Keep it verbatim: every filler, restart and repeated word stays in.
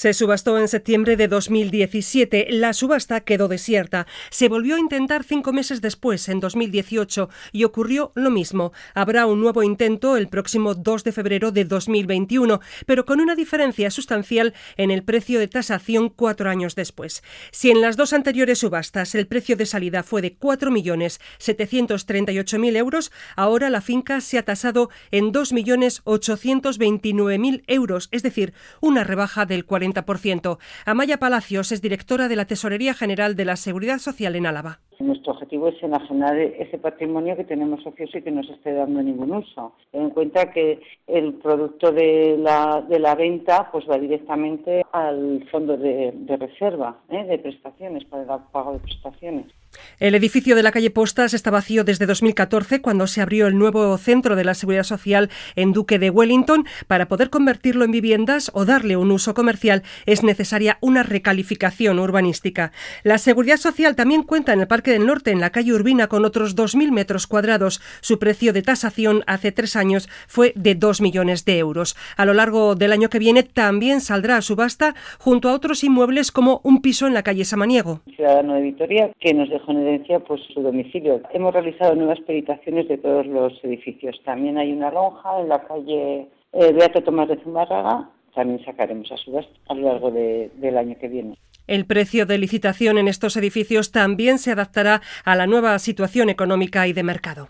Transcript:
Se subastó en septiembre de dos mil diecisiete. La subasta quedó desierta. Se volvió a intentar cinco meses después, en dos mil dieciocho, y ocurrió lo mismo. Habrá un nuevo intento el próximo dos de febrero de dos mil veintiuno, pero con una diferencia sustancial en el precio de tasación cuatro años después. Si en las dos anteriores subastas el precio de salida fue de cuatro millones setecientos treinta y ocho mil euros, ahora la finca se ha tasado en dos millones ochocientos veintinueve mil euros, es decir, una rebaja del cuarenta por ciento. Amaya Palacios es directora de la Tesorería General de la Seguridad Social en Álava. Nuestro objetivo es enajenar ese patrimonio que tenemos ocioso y que no se esté dando ningún uso. Ten en cuenta que el producto de la, de la venta pues va directamente al fondo de, de reserva, ¿eh? de prestaciones, para el pago de prestaciones. El edificio de la calle Postas está vacío desde dos mil catorce, cuando se abrió el nuevo centro de la Seguridad Social en Duque de Wellington. Para poder convertirlo en viviendas o darle un uso comercial es necesaria una recalificación urbanística. La Seguridad Social también cuenta en el Parque del Norte, en la calle Urbina, con otros dos mil metros cuadrados. Su precio de tasación hace tres años fue de dos millones de euros. A lo largo del año que viene también saldrá a subasta junto a otros inmuebles como un piso en la calle Samaniego. Ciudadano de Vitoria que nos dejó en evidencia pues su domicilio. Hemos realizado nuevas peritaciones de todos los edificios. También hay una lonja en la calle eh, Beato Tomás de Zumárraga. También sacaremos a subasta a lo largo de, del año que viene. El precio de licitación en estos edificios también se adaptará a la nueva situación económica y de mercado.